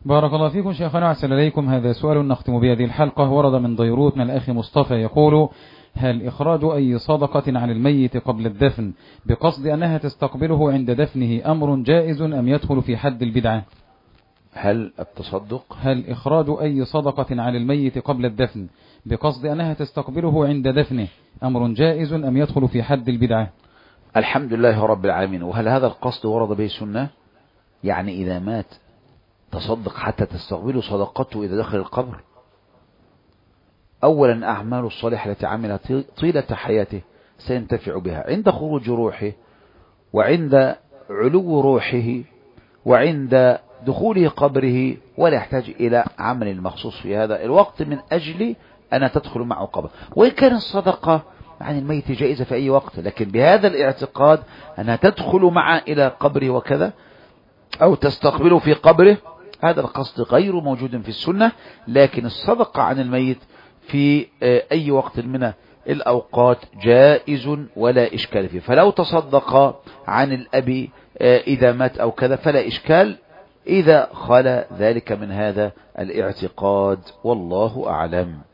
بارك الله فيكم شيخنا وأحسن إليكم. هذا سؤال نختم بهذه الحلقة، ورد من بيروت من الأخ مصطفى يقول: هل إخراج أي صدقة عن الميت قبل الدفن بقصد أنها تستقبله عند دفنه أمر جائز أم يدخل في حد البدعة؟ هل إخراج أي صدقة عن الميت قبل الدفن بقصد أنها تستقبله عند دفنه أمر جائز أم يدخل في حد البدعة؟ الحمد لله رب العالمين. وهل هذا القصد ورد به سنة؟ يعني إذا مات تصدق حتى تستقبله صدقته إذا دخل القبر؟ أولا أعمال الصالحة التي عملها طيلة حياته سينتفع بها عند خروج روحه، وعند علو روحه، وعند دخوله قبره، ولا يحتاج إلى عمل مخصوص في هذا الوقت من أجل أن تدخل معه قبر. وإن كان الصدقة عن الميت جائزة في أي وقت، لكن بهذا الاعتقاد أنها تدخل معه إلى قبره وكذا، أو تستقبله في قبره، هذا القصد غير موجود في السنة. لكن الصدقة عن الميت في أي وقت من الأوقات جائز ولا إشكال فيه. فلو تصدق عن الأب إذا مات أو كذا فلا إشكال، إذا خلا ذلك من هذا الاعتقاد، والله أعلم.